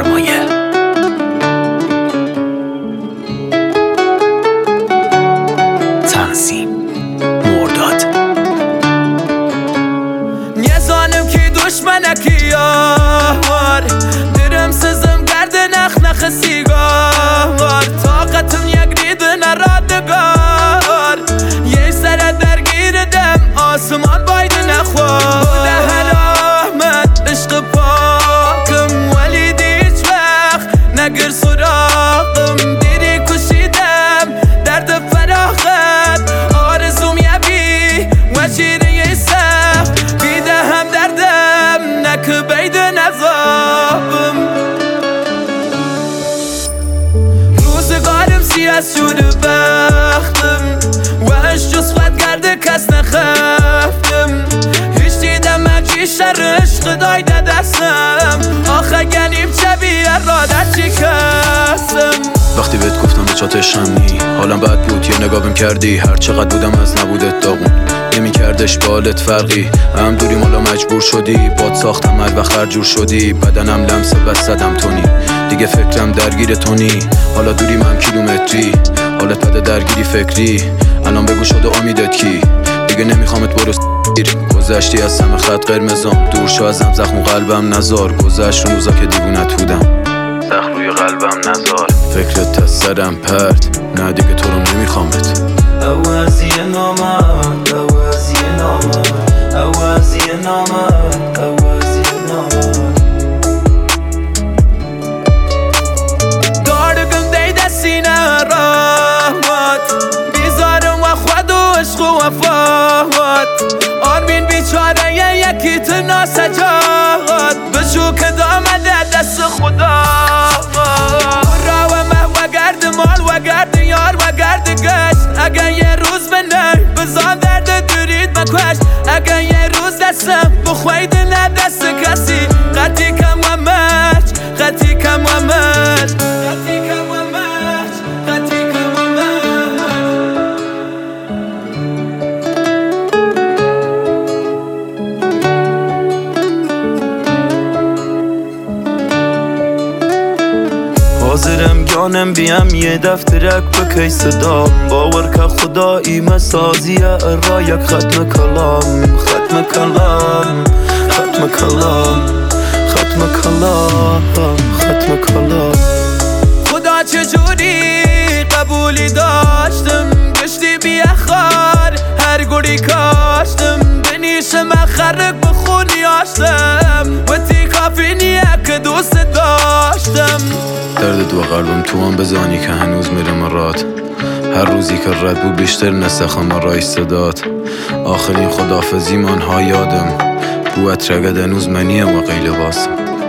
سرمایه. تنظیم مرداد. نزانم کی دشمنه کی یار، درم سزم گرده نخ سیگار، طاقتم یک رید نرادگار، یه سر درگیر دم آسمان باید نخوار. ده علامت عشق پاکم ولی دیچ وقت نگر سراغم، دیری کشیدم درد فراغت، آرزوم یبی و شیره سخت، بیده هم دردم نک بید نظابم. روزگارم سیاه شده بختم و اش جز خود کرده کس نخفتم، هیچ دیدم اجی شر عشق دایده دستم، آخه گلیم چه ارادت شکستم. وقتی بهت گفتم به چاتشم نی، حالم بد بود یه نگاهم کردی، هر چقدر بودم از نبودت داغون نمیکردش بالت فرقی، هم دوریم حالا مجبور شدی، باد ساختم هر وقت هر جور شدی، بدنم لمسه بس زدم تونی، دیگه فکرم درگیر تونی، حالا دوریم هم کیلومتری، حالت بده درگیری فکری، الان بگو شده امیدت کی، دیگه نمیخوامت برو گذشتی از سم خط قرمزام، دور شو ازم زخم قلبم نزار، گذشت رو روزا که دیوونت بودم زخم روی قلبم نزار، فکرت از سرم پرد، نه دیگه تو رو نمیخوامت. عوضی نامد، عوضی نامد، عوضی نامد، عوضی نامد. دارگم دیده سینه رحمت، بیزارم و خود و عشق و وفات، آرمین بیچاره یکی تنا سجاد، بشو که دامده دست خدا. را و مه و گرد مال و گرد یار و گرد گشت، اگه یه روز بنه بزان درد دورید مکوش، اگه یه روز دستم بخوید نه دست کسی، خطی کم و مرج، خطی کم و مرج، خطی کم و مرج، خطی کم و مرج. حاضرم گانم بیم یه دفترک بکی صدام، باور که خدایی مسازیه ارا یک ختم کلام، ختم کلام، ختم کلام، ختم کلام، ختم کلام. خدا چجوری قبولی داشتم، گشتی بیخار هر گوری کاشتم، بنیشم خرق بخونی آشتم، و تی کافی نیه که دوست داشتم. درد دو قلبم تو هم بزانی که هنوز میره مراد، هر روزی که رد بود بیشتر نسخم رای صدات، آخرین خدافزی من ها یادم، بو اترگد هنوز منیم و قیل باسم.